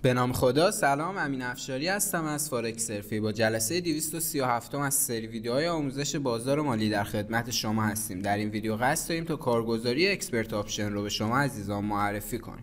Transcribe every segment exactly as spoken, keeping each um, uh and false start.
به نام خدا. سلام، امین افشاری هستم از فارکس حرفه‌ای. با جلسه دویست و سی و هفت از سری ویدیوهای آموزش بازار مالی در خدمت شما هستیم. در این ویدیو قصد داریم تا کارگزاری اکسپرت آپشن رو به شما عزیزان معرفی کنیم.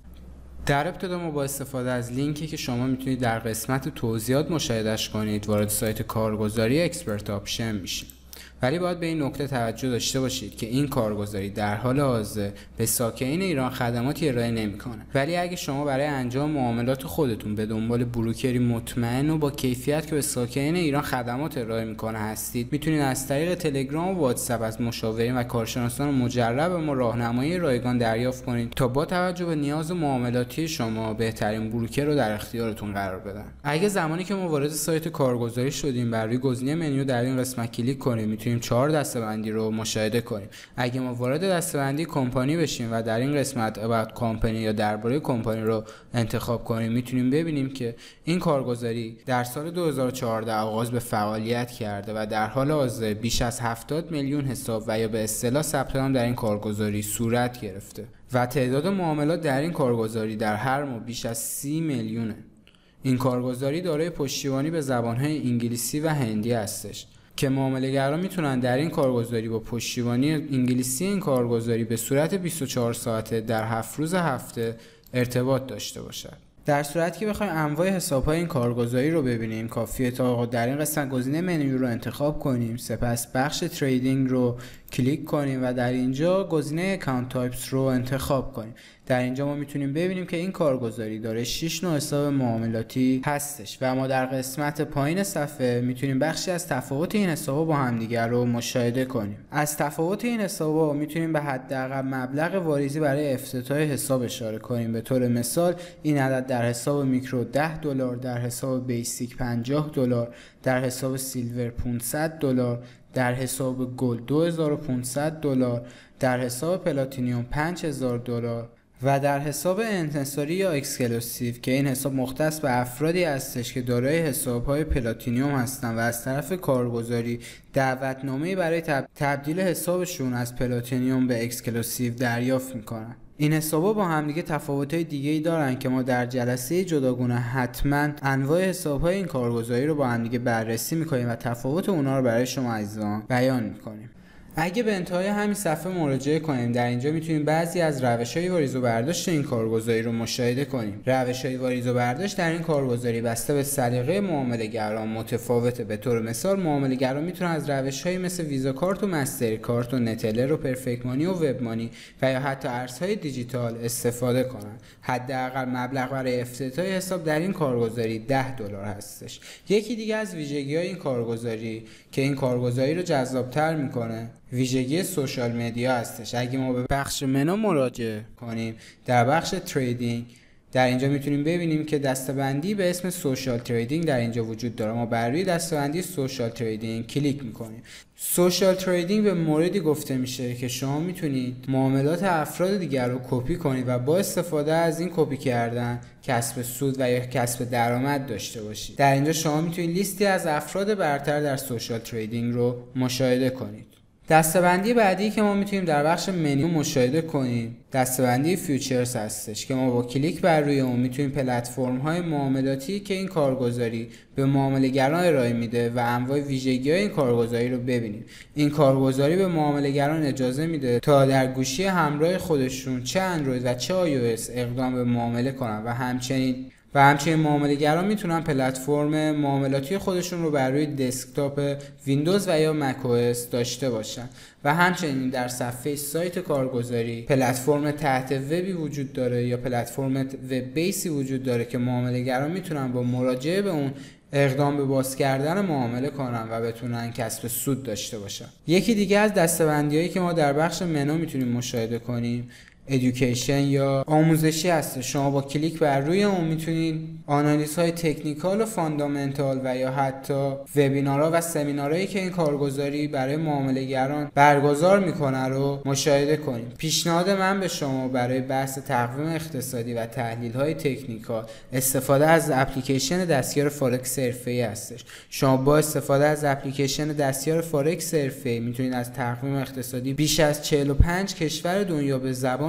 در ابتدا ما با استفاده از لینکی که شما میتونید در قسمت توضیحات مشاهدهش کنید وارد سایت کارگزاری اکسپرت آپشن میشیم. ولی باید به این نکته توجه داشته باشید که این کارگزاری در حال حاضر به ساکنین ایران خدماتی ارائه نمیکنه. ولی اگه شما برای انجام معاملات خودتون به دنبال بروکری مطمئن و با کیفیت که به ساکنین ایران خدمات ارائه میکنه هستید، میتونید از طریق تلگرام و واتساپ از مشاورین و کارشناسان مجرب ما راهنمایی رایگان دریافت کنید تا با توجه به نیاز معاملاتی شما بهترین بروکر رو در اختیارتون قرار بدن. اگه زمانی که ما وارد سایت کارگزاری شدیم بر روی گزینه منیو در این قسمت کلیک کنیم، میتونیم چهار دسته‌بندی رو مشاهده کنیم. اگه ما وارد دسته‌بندی کمپانی بشیم و در این قسمت about کمپانی یا درباره کمپانی رو انتخاب کنیم، میتونیم ببینیم که این کارگزاری در سال دو هزار و چهارده آغاز به فعالیت کرده و در حال حاضر بیش از هفتاد میلیون حساب و یا به اصطلاح ثبت نام در این کارگزاری صورت گرفته و تعداد معاملات در این کارگزاری در هر ماه بیش از سی میلیونه. این کارگزاری دارای پشتیبانی به زبان‌های انگلیسی و هندی هستش که معامله‌گران میتونن در این کارگزاری با پشتیبانی انگلیسی این کارگزاری به صورت بیست و چهار ساعته در هفت روز هفته ارتباط داشته باشند. در صورتی که بخوایم انواع حساب‌های این کارگزاری رو ببینیم، کافیه تا در این قسمت گزینه منیو رو انتخاب کنیم، سپس بخش تریدینگ رو کلیک کنیم و در اینجا گزینه اکانت تایپس رو انتخاب کنیم. در اینجا ما میتونیم ببینیم که این کارگزاری داره شش نوع حساب معاملاتی هستش و ما در قسمت پایین صفحه میتونیم بخشی از تفاوت این حساب‌ها با همدیگر رو مشاهده کنیم. از تفاوت این حساب‌ها میتونیم به حداقل مبلغ واریزی برای افتتاح حساب اشاره کنیم. به طور مثال این عدد در حساب میکرو ده دلار، در حساب بیسیک پنجاه دلار، در حساب سیلور پانصد دلار، در حساب گلد دو هزار و پانصد دلار، در حساب پلاتینیوم پنج هزار دلار و در حساب انحصاری یا اکسکلوسیو که این حساب مختص به افرادی هستش که دارای حساب‌های پلاتینیوم هستن و از طرف کارگزاری دعوتنامه‌ای برای تب... تبدیل حسابشون از پلاتینیوم به اکسکلوسیو دریافت میکنن. این حسابا با همدیگه تفاوت‌های دیگه‌ای دارن که ما در جلسه جداگانه حتما انواع حساب‌های این کارگزاری رو با همدیگه بررسی می‌کنیم و تفاوت اونها رو برای شما عزیزان بیان می‌کنیم. اگه به انتهای همین صفحه مراجعه کنیم، در اینجا میتونیم بعضی از روش‌های واریز و برداشت این کارگزاری رو مشاهده کنیم. روش‌های واریز و برداشت در این کارگزاری بسته به سلیقه معامله‌گران متفاوته. به طور مثال معامله‌گران میتونن از روش‌هایی مثل ویزا کارت و مستر کارت و نتلر و پرفکت مانی و وب مانی و یا حتی ارزهای دیجیتال استفاده کنن. حداقل مبلغ برای افتتاح حساب در این کارگزاری ده دلار هستش. یکی دیگه از ویژگی‌های این کارگزاری که این کارگزاری رو جذاب‌تر می‌کنه ویژگی سوشال مدیا هستش. اگه ما به بخش منو مراجعه کنیم، در بخش تریدینگ در اینجا میتونیم ببینیم که دسته‌بندی به اسم سوشال تریدینگ در اینجا وجود داره. ما بر روی دسته‌بندی سوشال تریدینگ کلیک میکنیم. سوشال تریدینگ به موردی گفته میشه که شما میتونید معاملات افراد دیگر رو کپی کنید و با استفاده از این کپی کردن کسب سود و یا کسب درآمد داشته باشید. در اینجا شما میتونید لیستی از افراد برتر در سوشال تریدینگ رو مشاهده کنید. دسته‌بندی بعدی که ما میتونیم در بخش منیو مشاهده کنیم دسته‌بندی فیوچرز هستش که ما با کلیک بر روی اون میتونیم پلتفرم‌های معاملاتی که این کارگزاری به معامله‌گران ارائه میده و انواع ویژگی‌های این کارگزاری رو ببینیم. این کارگزاری به معامله‌گران اجازه میده تا در گوشی همراه خودشون چه اندروید و چه آی او اس اقدام به معامله کنن و همچنین و همچنین معامله‌گران میتونن پلتفرم معاملاتی خودشون رو بر روی دسکتاپ ویندوز و یا مک او اس داشته باشن و همچنین در صفحه سایت کارگزاری پلتفرم تحت وبی وجود داره یا پلتفرم وب بیسی وجود داره که معامله‌گران میتونن با مراجعه به اون اقدام به باز کردن معامله کنن و بتونن کسب سود داشته باشن. یکی دیگه از دسته‌بندی‌هایی که ما در بخش منو میتونیم مشاهده کنیم ادویکیشن یا آموزشی هست. شما با کلیک بر روی اون میتونید آنالیزهای تکنیکال و فاندامنتال و یا حتی وبینارها و سمینارهایی که این کارگزاری برای معامله‌گران برگزار میکنه رو مشاهده کنید. پیشنهاد من به شما برای بحث تقویم اقتصادی و تحلیل‌های تکنیکال استفاده از اپلیکیشن دستیار فارکس حرفه‌ای هستش. شما با استفاده از اپلیکیشن دستیار فارکس حرفه‌ای میتونید از تقویم اقتصادی بیش از چهل و پنج کشور دنیا به زبان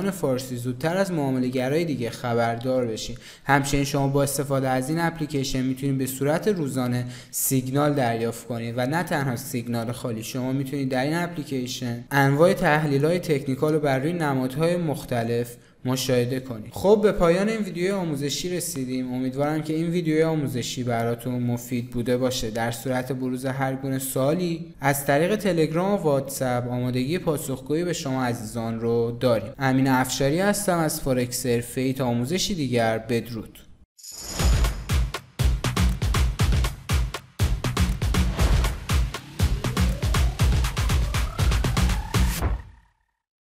زبان فارسی زودتر از معامله‌گرای دیگه خبردار بشین. همچنین شما با استفاده از این اپلیکیشن میتونید به صورت روزانه سیگنال دریافت کنید و نه تنها سیگنال خالی، شما میتونید در این اپلیکیشن انواع تحلیل‌های تکنیکال رو بر روی نمادهای مختلف مشاهده کنید. خب به پایان این ویدیو آموزشی رسیدیم. امیدوارم که این ویدیو آموزشی براتون مفید بوده باشه. در صورت بروز هر گونه سوالی از طریق تلگرام و واتساپ آمادگی پاسخگویی به شما عزیزان رو داریم. امین افشاری هستم از فارکس حرفه‌ای. تا آموزشی دیگر، بدرود.